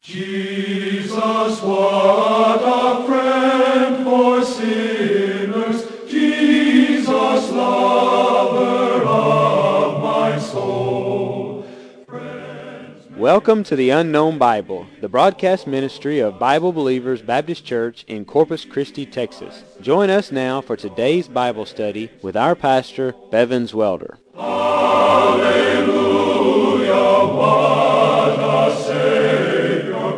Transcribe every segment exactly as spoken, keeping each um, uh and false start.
Jesus, what a friend for sinners, Jesus, lover of my soul. Friends, Welcome to the Unknown Bible, the broadcast ministry of Bible Believers Baptist Church in Corpus Christi, Texas. Join us now for today's Bible study with our pastor, Bevins Welder. Hallelujah, what a Savior.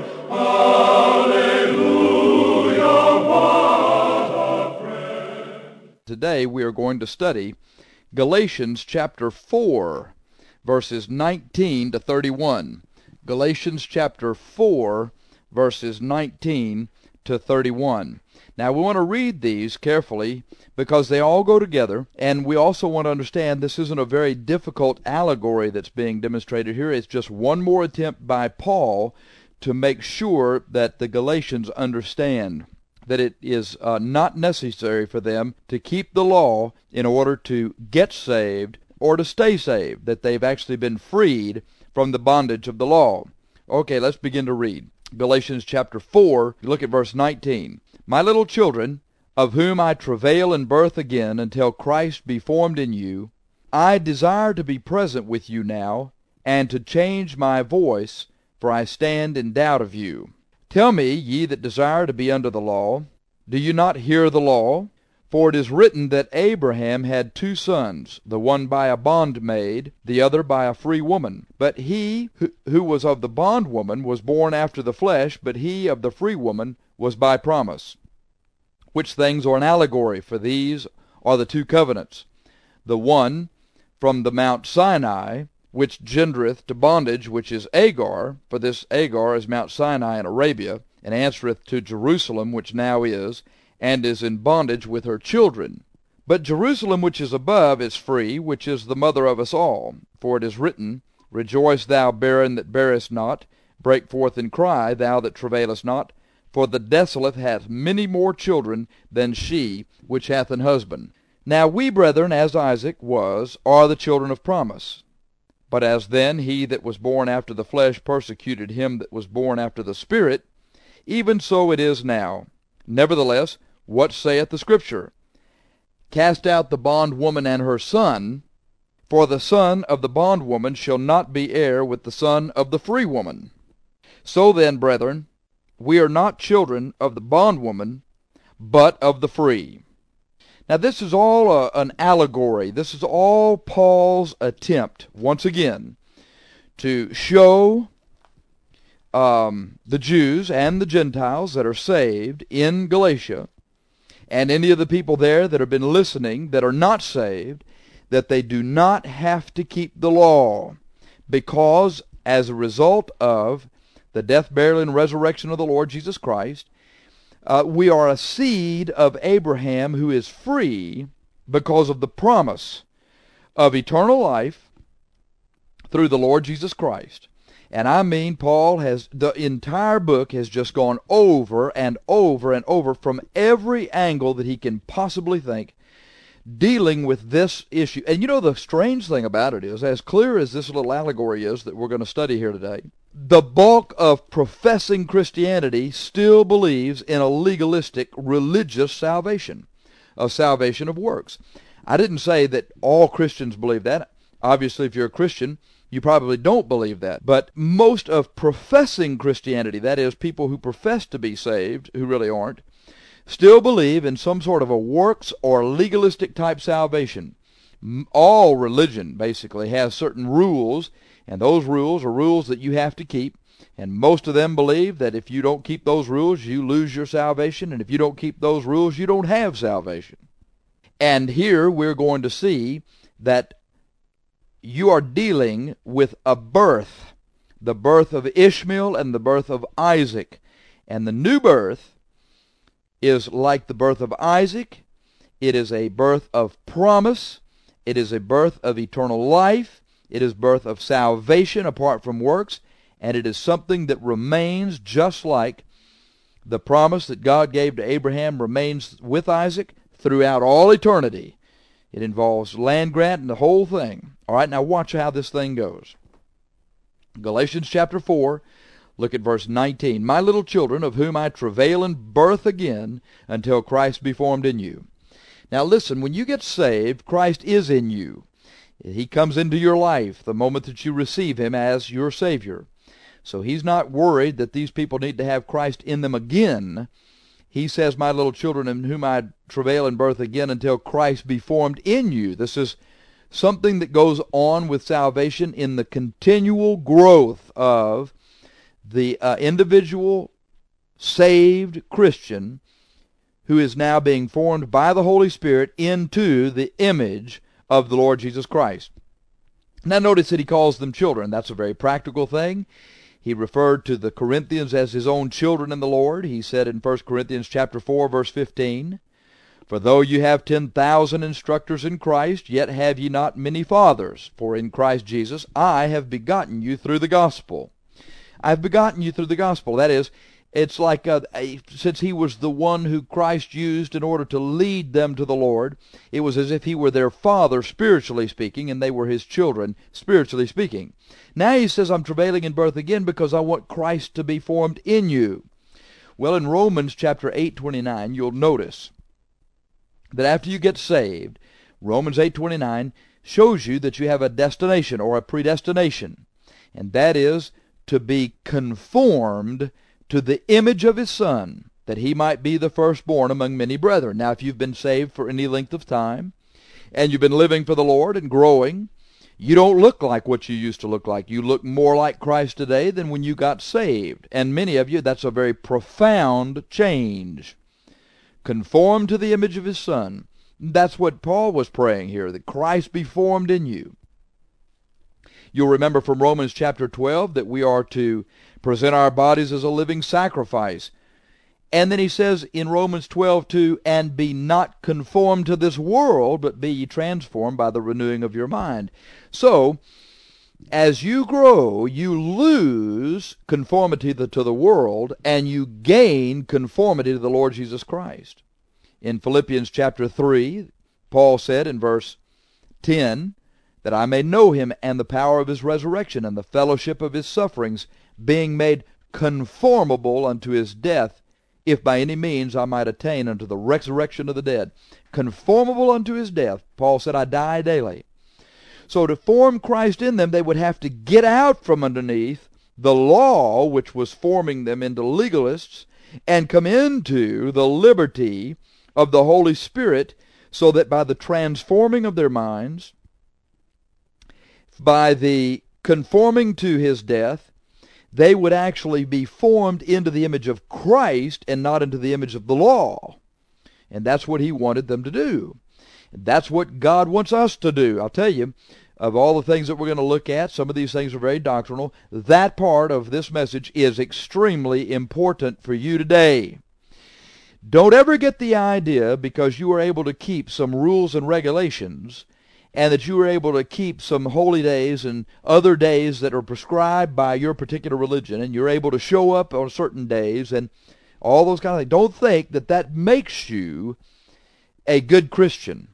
Hallelujah, what a friend. Today we are going to study Galatians chapter four, verses nineteen to thirty-one. Galatians chapter four, verses nineteen to thirty-one. Now we want to read these carefully because they all go together, and we also want to understand this isn't a very difficult allegory that's being demonstrated here. It's just one more attempt by Paul to make sure that the Galatians understand that it is uh, not necessary for them to keep the law in order to get saved or to stay saved, that they've actually been freed from the bondage of the law. Okay, let's begin to read. Galatians chapter four, look at verse nineteen. My little children, of whom I travail in birth again until Christ be formed in you, I desire to be present with you now, and to change my voice, for I stand in doubt of you. Tell me, ye that desire to be under the law, do you not hear the law? For it is written that Abraham had two sons, the one by a bondmaid, the other by a free woman. But he who, who was of the bondwoman was born after the flesh, but he of the free woman was by promise. Which things are an allegory, for these are the two covenants. The one from the Mount Sinai, which gendereth to bondage, which is Agar, for this Agar is Mount Sinai in Arabia, and answereth to Jerusalem, which now is, and is in bondage with her children. But Jerusalem which is above is free, which is the mother of us all. For it is written, Rejoice, thou barren that bearest not, break forth and cry, thou that travailest not, for the desolate hath many more children than she which hath an husband. Now we, brethren, as Isaac was, are the children of promise. But as then he that was born after the flesh persecuted him that was born after the Spirit, even so it is now. Nevertheless, what saith the Scripture? Cast out the bondwoman and her son, for the son of the bondwoman shall not be heir with the son of the free woman. So then, brethren, we are not children of the bondwoman, but of the free. Now this is all a, an allegory. This is all Paul's attempt, once again, to show um, the Jews and the Gentiles that are saved in Galatia, and any of the people there that have been listening that are not saved, that they do not have to keep the law, because as a result of the death, burial, and resurrection of the Lord Jesus Christ, uh, we are a seed of Abraham who is free because of the promise of eternal life through the Lord Jesus Christ. And I mean, Paul has, the entire book has just gone over and over and over from every angle that he can possibly think, dealing with this issue. And you know, the strange thing about it is, as clear as this little allegory is that we're going to study here today, the bulk of professing Christianity still believes in a legalistic religious salvation, a salvation of works. I didn't say that all Christians believe that. Obviously, if you're a Christian, you probably don't believe that. But most of professing Christianity, that is, people who profess to be saved, who really aren't, still believe in some sort of a works or legalistic type salvation. All religion basically has certain rules, and those rules are rules that you have to keep. And most of them believe that if you don't keep those rules, you lose your salvation, and if you don't keep those rules, you don't have salvation. And here we're going to see that you are dealing with a birth, the birth of Ishmael and the birth of Isaac. And the new birth is like the birth of Isaac. It is a birth of promise. It is a birth of eternal life. It is birth of salvation apart from works. And it is something that remains just like the promise that God gave to Abraham remains with Isaac throughout all eternity. It involves land grant and the whole thing. All right, now watch how this thing goes. Galatians chapter four, Look at verse nineteen. My little children, of whom I travail in birth again, until Christ be formed in you. Now listen, when you get saved, Christ is in you. He comes into your life the moment that you receive him as your Savior. So he's not worried that these people need to have Christ in them again. He says, my little children, in whom I travail in birth again, until Christ be formed in you. This is something that goes on with salvation in the continual growth of the uh, individual saved Christian who is now being formed by the Holy Spirit into the image of the Lord Jesus Christ. Now notice that he calls them children. That's a very practical thing. He referred to the Corinthians as his own children in the Lord. He said in First Corinthians chapter four, verse fifteen, For though you have ten thousand instructors in Christ, yet have ye not many fathers. For in Christ Jesus I have begotten you through the gospel. I've begotten you through the gospel. That is, it's like uh, a, since he was the one who Christ used in order to lead them to the Lord, it was as if he were their father, spiritually speaking, and they were his children, spiritually speaking. Now he says, I'm travailing in birth again because I want Christ to be formed in you. Well, in Romans chapter eight twenty-nine, you'll notice that after you get saved, Romans eight twenty-nine shows you that you have a destination or a predestination, and that is to be conformed to the image of his Son, that he might be the firstborn among many brethren. Now, if you've been saved for any length of time, and you've been living for the Lord and growing, you don't look like what you used to look like. You look more like Christ today than when you got saved. And many of you, that's a very profound change. Conform to the image of his Son. That's what Paul was praying here, that Christ be formed in you. You'll remember from Romans chapter twelve that we are to present our bodies as a living sacrifice. And then he says in Romans twelve two, and be not conformed to this world, but be ye transformed by the renewing of your mind. So, as you grow, you lose conformity to the world, and you gain conformity to the Lord Jesus Christ. In Philippians chapter three, Paul said in verse ten, that I may know him and the power of his resurrection and the fellowship of his sufferings, being made conformable unto his death, if by any means I might attain unto the resurrection of the dead. Conformable unto his death. Paul said, I die daily. So to form Christ in them, they would have to get out from underneath the law, which was forming them into legalists, and come into the liberty of the Holy Spirit, so that by the transforming of their minds, by the conforming to his death, they would actually be formed into the image of Christ and not into the image of the law. And that's what he wanted them to do. And that's what God wants us to do. I'll tell you, of all the things that we're going to look at, some of these things are very doctrinal. That part of this message is extremely important for you today. Don't ever get the idea because you are able to keep some rules and regulations, and that you are able to keep some holy days and other days that are prescribed by your particular religion, and you're able to show up on certain days and all those kind of things. Don't think that that makes you a good Christian.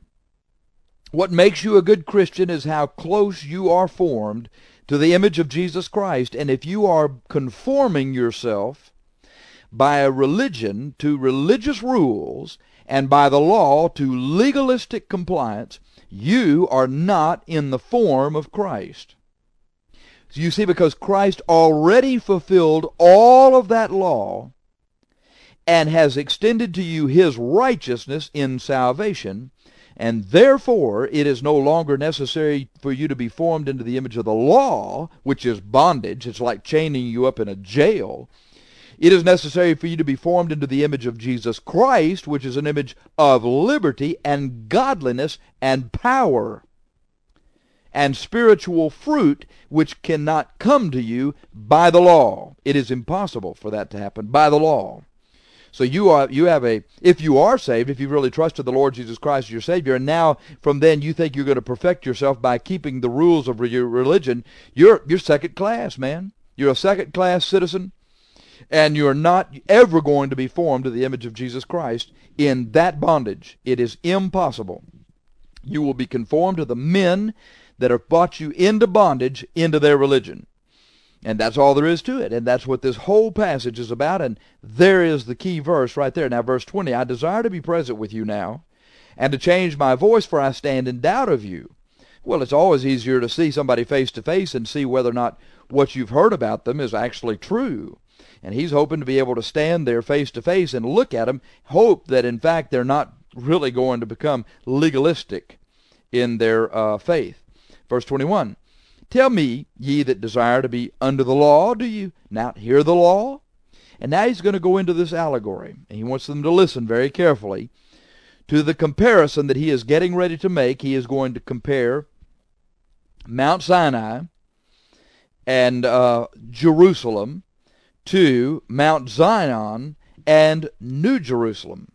What makes you a good Christian is how close you are formed to the image of Jesus Christ. And if you are conforming yourself by a religion to religious rules and by the law to legalistic compliance, you are not in the form of Christ. So you see, because Christ already fulfilled all of that law and has extended to you his righteousness in salvation, and therefore it is no longer necessary for you to be formed into the image of the law, which is bondage. It's like chaining you up in a jail. It is necessary for you to be formed into the image of Jesus Christ, which is an image of liberty and godliness and power and spiritual fruit, which cannot come to you by the law. It is impossible for that to happen by the law. So you are, you have a, if you are saved, if you've really trusted the Lord Jesus Christ as your Savior, and now from then you think you're going to perfect yourself by keeping the rules of your religion, you're, you're second class, man. You're a second class citizen. And you're not ever going to be formed to the image of Jesus Christ in that bondage. It is impossible. You will be conformed to the men that have brought you into bondage, into their religion. And that's all there is to it. And that's what this whole passage is about. And there is the key verse right there. Now, verse twenty, I desire to be present with you now, and to change my voice, for I stand in doubt of you. Well, it's always easier to see somebody face to face and see whether or not what you've heard about them is actually true. And he's hoping to be able to stand there face to face and look at them, hope that in fact they're not really going to become legalistic in their uh, faith. Verse twenty-one, tell me, ye that desire to be under the law, do you not hear the law? And now he's going to go into this allegory, and he wants them to listen very carefully to the comparison that he is getting ready to make. He is going to compare Mount Sinai and uh, Jerusalem to Mount Zion and New Jerusalem,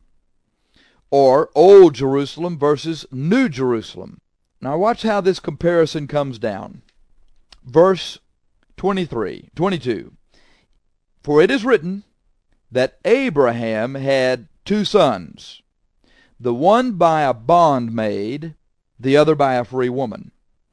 or Old Jerusalem versus New Jerusalem. Now watch how this comparison comes down. Verse twenty-three, twenty-two. For it is written that Abraham had two sons, the one by a bondmaid, the other by a free woman.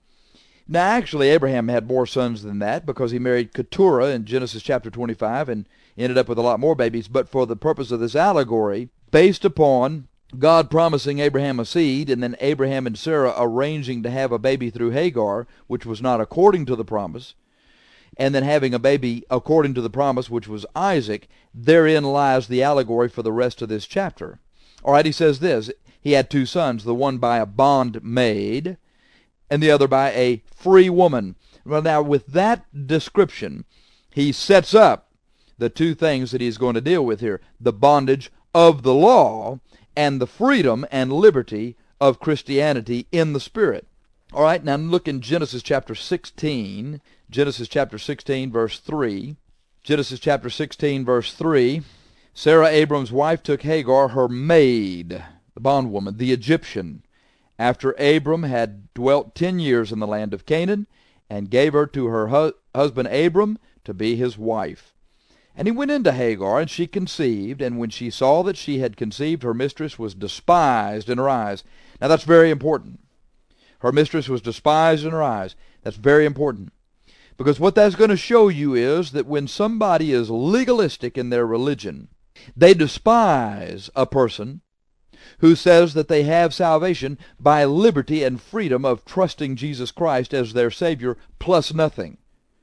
Now actually Abraham had more sons than that, because he married Keturah in Genesis chapter twenty-five and ended up with a lot more babies. But for the purpose of this allegory, based upon God promising Abraham a seed, and then Abraham and Sarah arranging to have a baby through Hagar, which was not according to the promise, and then having a baby according to the promise, which was Isaac, therein lies the allegory for the rest of this chapter. All right, he says this, he had two sons, the one by a bondmaid, and the other by a free woman. Well, now, with that description, he sets up the two things that he's going to deal with here, the bondage of the law and the freedom and liberty of Christianity in the Spirit. All right, now look in Genesis chapter sixteen. Genesis chapter sixteen, verse three. Genesis chapter sixteen, verse three. Sarah, Abram's wife, took Hagar, her maid, the bondwoman, the Egyptian, after Abram had dwelt ten years in the land of Canaan, and gave her to her hu- husband Abram to be his wife. And he went into Hagar, and she conceived, and when she saw that she had conceived, her mistress was despised in her eyes. Now that's very important. Her mistress was despised in her eyes. That's very important. Because what that's going to show you is that when somebody is legalistic in their religion, they despise a person who says that they have salvation by liberty and freedom of trusting Jesus Christ as their Savior plus nothing.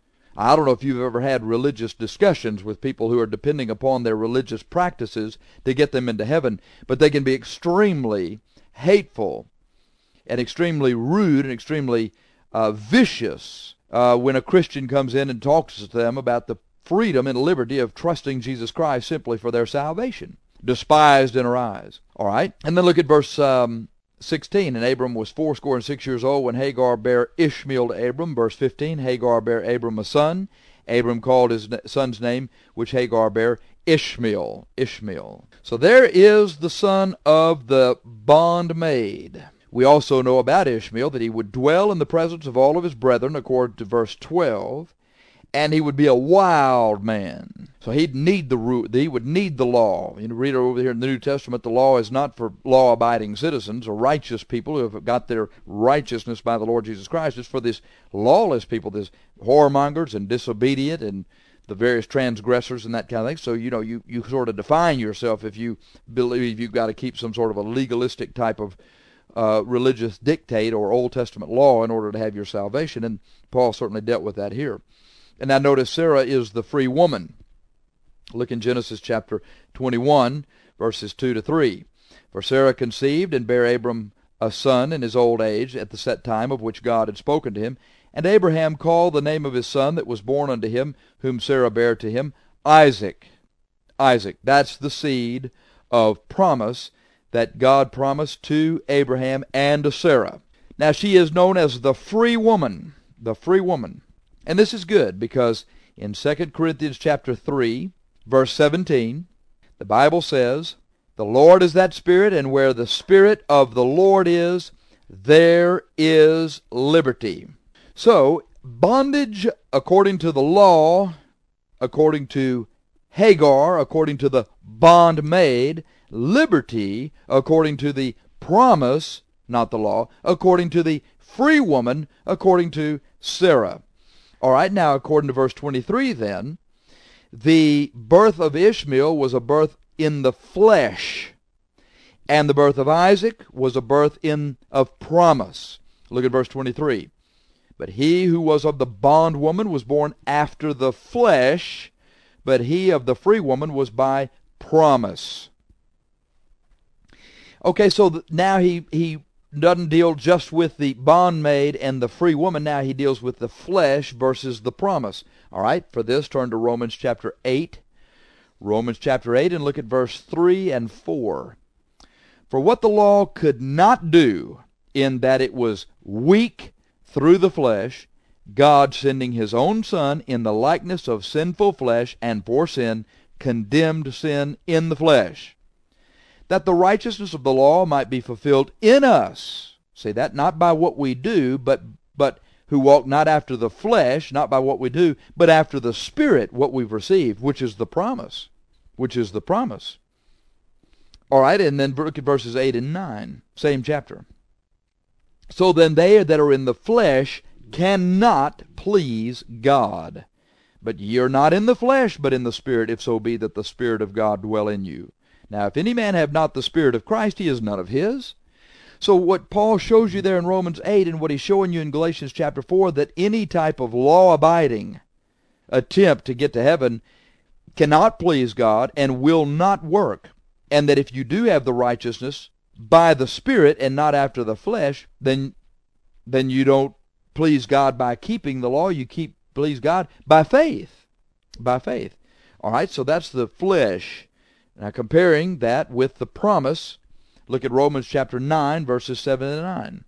I don't know if you've ever had religious discussions with people who are depending upon their religious practices to get them into heaven, but they can be extremely hateful and extremely rude and extremely uh, vicious uh, when a Christian comes in and talks to them about the freedom and liberty of trusting Jesus Christ simply for their salvation. Despised in her eyes. All right? And then look at verse um, sixteen. And Abram was fourscore and six years old when Hagar bare Ishmael to Abram. Verse fifteen. Hagar bare Abram a son. Abram called his son's name, which Hagar bare, Ishmael. Ishmael. So there is the son of the bondmaid. We also know about Ishmael that he would dwell in the presence of all of his brethren, according to verse twelve, and he would be a wild man. So he'd need the he would need the law. You read over here in the New Testament, the law is not for law-abiding citizens or righteous people who have got their righteousness by the Lord Jesus Christ. It's for this lawless people, this whoremongers and disobedient and the various transgressors and that kind of thing. So, you know, you, you sort of define yourself if you believe you've got to keep some sort of a legalistic type of uh, religious dictate or Old Testament law in order to have your salvation. And Paul certainly dealt with that here. And now notice Sarah is the free woman. Look in Genesis chapter twenty-one, verses two to three. For Sarah conceived and bare Abram a son in his old age at the set time of which God had spoken to him. And Abraham called the name of his son that was born unto him, whom Sarah bare to him, Isaac. Isaac, that's the seed of promise that God promised to Abraham and to Sarah. Now she is known as the free woman, the free woman. And this is good because in Second Corinthians chapter three, verse seventeen, the Bible says, the Lord is that Spirit, and where the Spirit of the Lord is, there is liberty. So, bondage according to the law, according to Hagar, according to the bondmaid, liberty according to the promise, not the law, according to the free woman, according to Sarah. All right, now according to verse twenty-three then, the birth of Ishmael was a birth in the flesh, and the birth of Isaac was a birth in of promise. Look at verse twenty-three. But he who was of the bondwoman was born after the flesh, but he of the free woman was by promise. Okay, so th- now he, he doesn't deal just with the bondmaid and the free woman. Now he deals with the flesh versus the promise. All right, for this, turn to Romans chapter eight. Romans chapter eight, and look at verse three and four. For what the law could not do, in that it was weak through the flesh, God sending his own Son in the likeness of sinful flesh, and for sin, condemned sin in the flesh, that the righteousness of the law might be fulfilled in us. See that? Not by what we do, but but who walk not after the flesh, not by what we do, but after the Spirit, what we've received, which is the promise. Which is the promise. All right, and then look at verses eight and nine, same chapter. So then they that are in the flesh cannot please God. But ye are not in the flesh, but in the Spirit, if so be that the Spirit of God dwell in you. Now, if any man have not the Spirit of Christ, he is none of his. So what Paul shows you there in Romans eight, and what he's showing you in Galatians chapter four, that any type of law-abiding attempt to get to heaven cannot please God and will not work. And that if you do have the righteousness by the Spirit and not after the flesh, then, then you don't please God by keeping the law. You keep please God by faith. By faith. All right, so that's the flesh. Now comparing that with the promise, look at Romans chapter nine, verses seven and nine.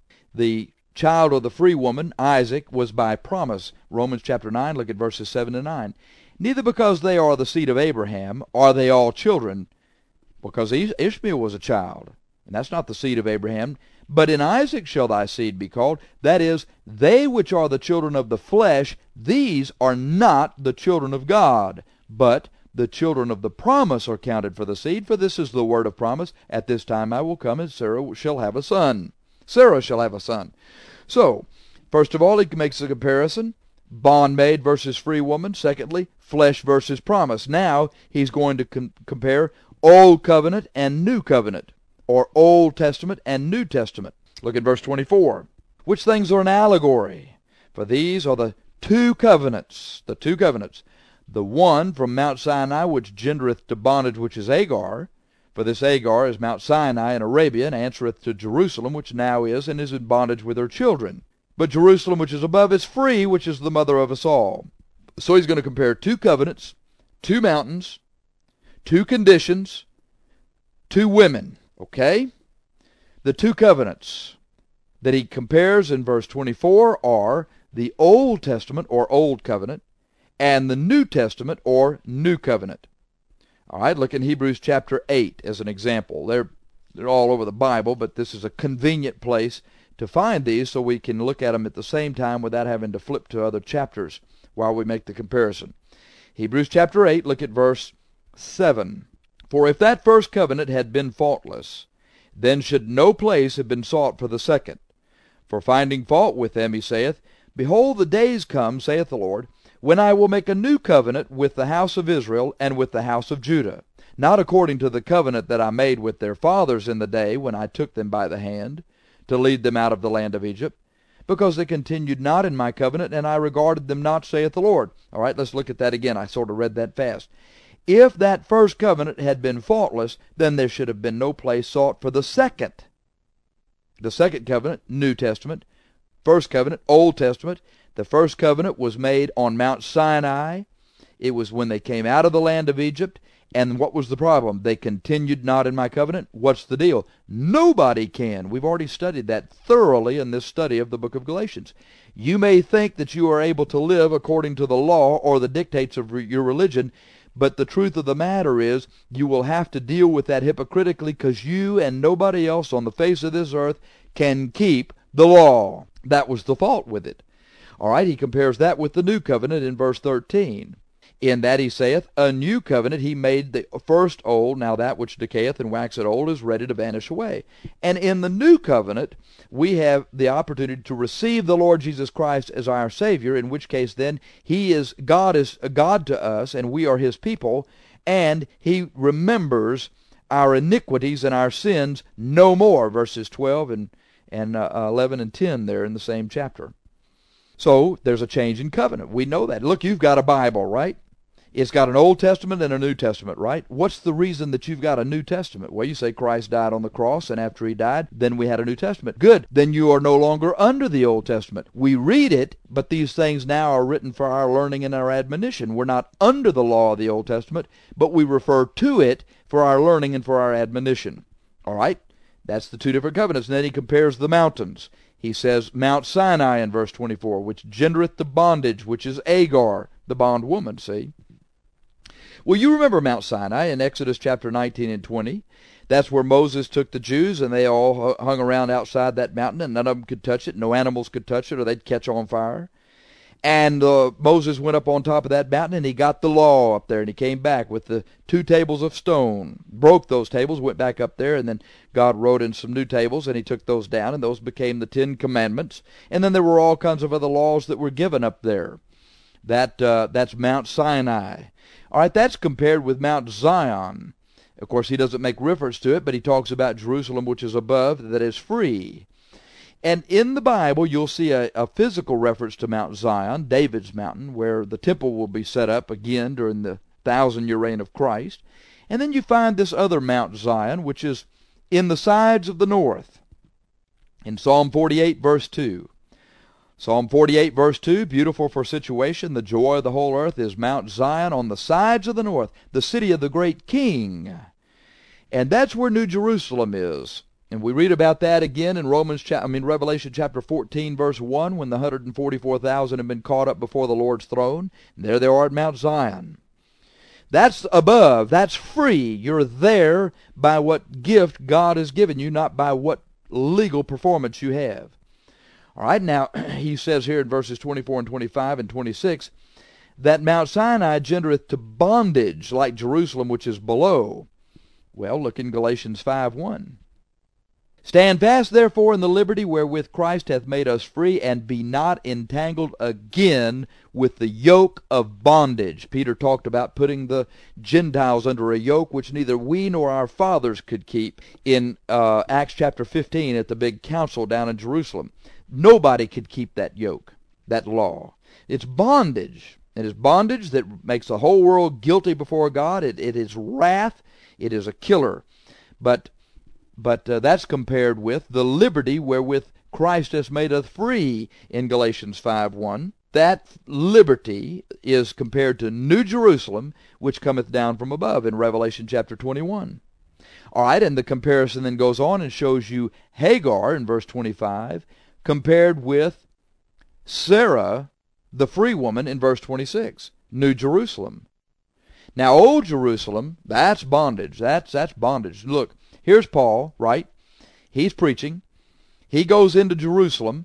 The child of the free woman, Isaac, was by promise. Romans chapter nine, look at verses seven and nine. Neither because they are the seed of Abraham are they all children, because Ishmael was a child, and that's not the seed of Abraham. But in Isaac shall thy seed be called. That is, they which are the children of the flesh, these are not the children of God, but the children of the promise are counted for the seed. For this is the word of promise, at this time I will come, and Sarah shall have a son. Sarah shall have a son. So, first of all, he makes a comparison, bondmaid versus free woman. Secondly, flesh versus promise. Now, he's going to com- compare Old Covenant and New Covenant, or Old Testament and New Testament. Look at verse twenty-four. Which things are an allegory? For these are the two covenants, the two covenants. The one from Mount Sinai, which gendereth to bondage, which is Agar. For this Agar is Mount Sinai in Arabia, and answereth to Jerusalem, which now is, and is in bondage with her children. But Jerusalem, which is above, is free, which is the mother of us all. So he's going to compare two covenants, two mountains, two conditions, two women. Okay? The two covenants that he compares in verse twenty-four are the Old Testament, or Old Covenant, and the New Testament, or New Covenant. All right, look in Hebrews chapter eight as an example. They're, they're all over the Bible, but this is a convenient place to find these so we can look at them at the same time without having to flip to other chapters while we make the comparison. Hebrews chapter eight, look at verse seven. For if that first covenant had been faultless, then should no place have been sought for the second. For finding fault with them, he saith, Behold, the days come, saith the Lord, when I will make a new covenant with the house of Israel and with the house of Judah, not according to the covenant that I made with their fathers in the day when I took them by the hand, to lead them out of the land of Egypt, because they continued not in my covenant, and I regarded them not, saith the Lord. All right, let's look at that again. I sort of read that fast. If that first covenant had been faultless, then there should have been no place sought for the second. The second covenant, New Testament. First covenant, Old Testament. The first covenant was made on Mount Sinai. It was when they came out of the land of Egypt. And what was the problem? They continued not in my covenant. What's the deal? Nobody can. We've already studied that thoroughly in this study of the book of Galatians. You may think that you are able to live according to the law or the dictates of your religion, but the truth of the matter is you will have to deal with that hypocritically, because you and nobody else on the face of this earth can keep the law. That was the fault with it. All right, he compares that with the new covenant in verse thirteen. In that he saith, a new covenant he made the first old, now that which decayeth and waxeth old is ready to vanish away. And in the new covenant, we have the opportunity to receive the Lord Jesus Christ as our Savior, in which case then he is, God is a God to us, and we are his people, and he remembers our iniquities and our sins no more, verses twelve and, and uh, eleven and ten there in the same chapter. So there's a change in covenant. We know that. Look, you've got a Bible, right? It's got an Old Testament and a New Testament, right? What's the reason that you've got a New Testament? Well, you say Christ died on the cross, and after he died, then we had a New Testament. Good. Then you are no longer under the Old Testament. We read it, but these things now are written for our learning and our admonition. We're not under the law of the Old Testament, but we refer to it for our learning and for our admonition. All right? That's the two different covenants. And then he compares the mountains. He says, Mount Sinai in verse twenty-four, which gendereth the bondage, which is Agar, the bondwoman, see? Well, you remember Mount Sinai in Exodus chapter nineteen and twenty. That's where Moses took the Jews, and they all hung around outside that mountain, and none of them could touch it. No animals could touch it, or they'd catch on fire. And uh, Moses went up on top of that mountain, and he got the law up there, and he came back with the two tables of stone, broke those tables, went back up there, and then God wrote in some new tables, and he took those down, and those became the Ten Commandments. And then there were all kinds of other laws that were given up there. That uh, that's Mount Sinai. All right, that's compared with Mount Zion. Of course, he doesn't make reference to it, but he talks about Jerusalem, which is above, that is free. And in the Bible, you'll see a, a physical reference to Mount Zion, David's mountain, where the temple will be set up again during the thousand-year reign of Christ. And then you find this other Mount Zion, which is in the sides of the north. In Psalm forty-eight, verse two. Psalm forty-eight, verse two, beautiful for situation, the joy of the whole earth is Mount Zion on the sides of the north, the city of the great king. And that's where New Jerusalem is. And we read about that again in Romans, cha- I mean Revelation chapter fourteen, verse one, when the one hundred forty-four thousand have been caught up before the Lord's throne. And there they are at Mount Zion. That's above. That's free. You're there by what gift God has given you, not by what legal performance you have. All right, now, he says here in verses twenty-four and twenty-five and twenty-six, that Mount Sinai gendereth to bondage like Jerusalem which is below. Well, look in Galatians five one. Stand fast, therefore, in the liberty wherewith Christ hath made us free, and be not entangled again with the yoke of bondage. Peter talked about putting the Gentiles under a yoke which neither we nor our fathers could keep in uh, Acts chapter fifteen at the big council down in Jerusalem. Nobody could keep that yoke, that law. It's bondage. It is bondage that makes the whole world guilty before God. It, it is wrath. It is a killer. But but uh, that's compared with the liberty wherewith Christ has made us free in Galatians five one. That liberty is compared to New Jerusalem, which cometh down from above in Revelation chapter twenty-one. All right, and the comparison then goes on and shows you Hagar in verse twenty-five, compared with Sarah, the free woman, in verse twenty-six, New Jerusalem. Now, Old Jerusalem, that's bondage. That's that's bondage. Look, here's Paul, right? He's preaching. He goes into Jerusalem,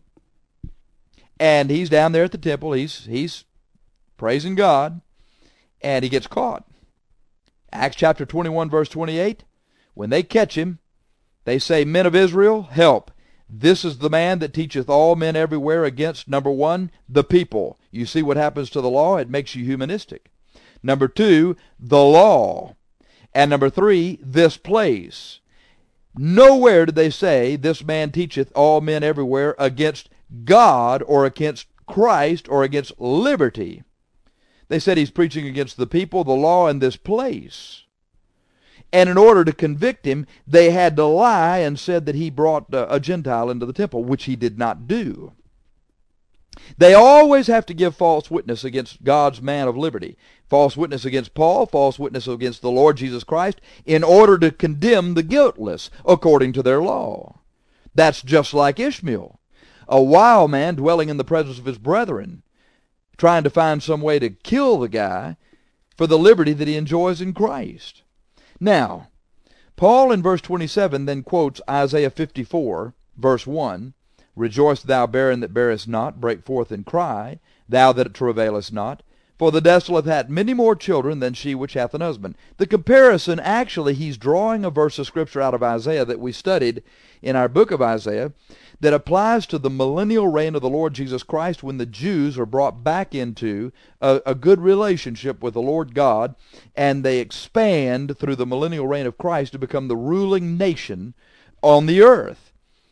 and he's down there at the temple. He's he's praising God, and he gets caught. Acts chapter twenty-one, verse twenty-eight, when they catch him, they say, Men of Israel, help. This is the man that teacheth all men everywhere against, number one, the people. You see what happens to the law? It makes you humanistic. Number two, the law. And number three, this place. Nowhere did they say, this man teacheth all men everywhere against God or against Christ or against liberty. They said he's preaching against the people, the law, and this place. And in order to convict him, they had to lie and said that he brought uh, a Gentile into the temple, which he did not do. They always have to give false witness against God's man of liberty. False witness against Paul, false witness against the Lord Jesus Christ, in order to condemn the guiltless according to their law. That's just like Ishmael, a wild man dwelling in the presence of his brethren, trying to find some way to kill the guy for the liberty that he enjoys in Christ. Now, Paul in verse twenty-seven then quotes Isaiah fifty-four, verse one, Rejoice thou barren that bearest not, break forth and cry, thou that travailest not, For the desolate hath many more children than she which hath an husband. The comparison, actually, he's drawing a verse of Scripture out of Isaiah that we studied in our book of Isaiah that applies to the millennial reign of the Lord Jesus Christ when the Jews are brought back into a, a good relationship with the Lord God, and they expand through the millennial reign of Christ to become the ruling nation on the earth.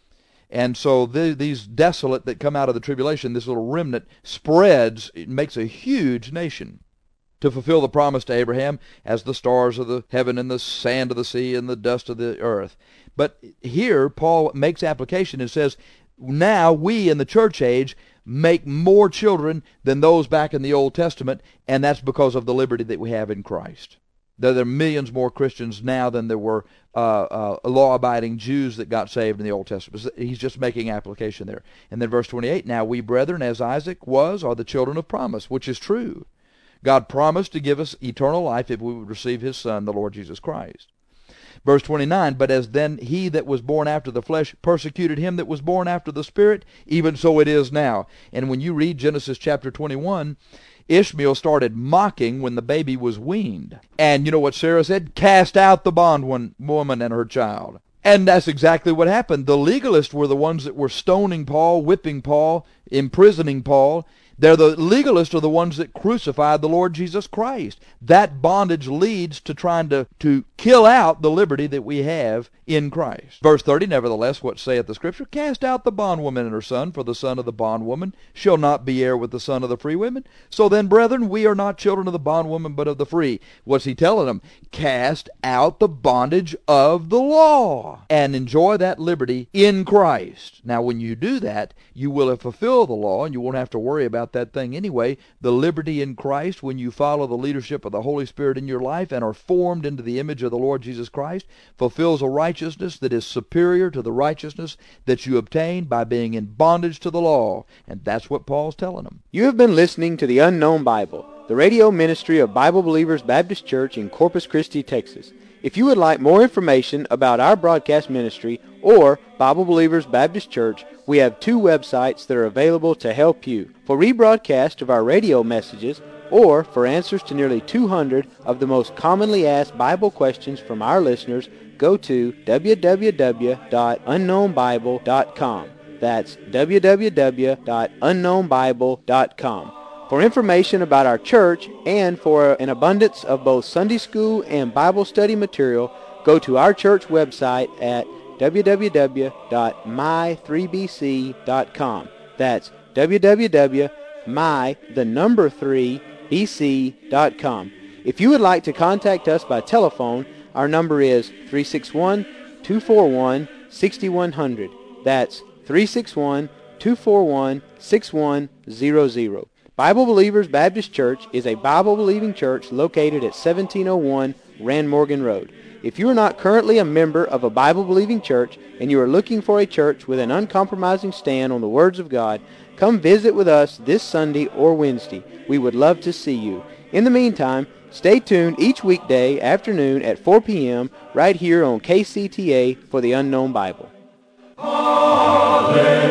And so the, these desolate that come out of the tribulation, this little remnant, spreads, it makes a huge nation to fulfill the promise to Abraham as the stars of the heaven and the sand of the sea and the dust of the earth. But here Paul makes application and says, now we in the church age make more children than those back in the Old Testament, and that's because of the liberty that we have in Christ. There are millions more Christians now than there were uh, uh, law-abiding Jews that got saved in the Old Testament. He's just making application there. And then verse twenty-eight, now we brethren, as Isaac was, are the children of promise, which is true. God promised to give us eternal life if we would receive his Son, the Lord Jesus Christ. Verse twenty-nine, but as then he that was born after the flesh persecuted him that was born after the Spirit, even so it is now. And when you read Genesis chapter twenty-one, Ishmael started mocking when the baby was weaned. And you know what Sarah said? Cast out the bondwoman and her child. And that's exactly what happened. The legalists were the ones that were stoning Paul, whipping Paul, imprisoning Paul. They're the legalists are the ones that crucified the Lord Jesus Christ. That bondage leads to trying to, to kill out the liberty that we have in Christ. Verse thirty, nevertheless, what saith the Scripture? Cast out the bondwoman and her son, for the son of the bondwoman shall not be heir with the son of the free women. So then, brethren, we are not children of the bondwoman, but of the free. What's he telling them? Cast out the bondage of the law and enjoy that liberty in Christ. Now, when you do that, you will have fulfilled the law, and you won't have to worry about that thing anyway. The liberty in Christ, when you follow the leadership of the Holy Spirit in your life and are formed into the image of the Lord Jesus Christ, fulfills a righteousness that is superior to the righteousness that you obtain by being in bondage to the law. And that's what Paul's telling them. You have been listening to the Unknown Bible, the radio ministry of Bible Believers Baptist Church in Corpus Christi, Texas. If you would like more information about our broadcast ministry or Bible Believers Baptist Church, we have two websites that are available to help you. For rebroadcast of our radio messages or for answers to nearly two hundred of the most commonly asked Bible questions from our listeners, go to w w w dot unknown bible dot com. That's w w w dot unknown bible dot com. For information about our church and for an abundance of both Sunday school and Bible study material, go to our church website at w w w dot my three b c dot com. That's w w w dot my, the number three, b c dot com. If you would like to contact us by telephone, our number is three six one, two four one, six one zero zero. That's three six one, two four one, six one zero zero. Bible Believers Baptist Church is a Bible-believing church located at seventeen oh one Rand Morgan Road. If you are not currently a member of a Bible-believing church and you are looking for a church with an uncompromising stand on the words of God, come visit with us this Sunday or Wednesday. We would love to see you. In the meantime, stay tuned each weekday afternoon at four p.m. right here on K C T A for the Unknown Bible. Hallelujah.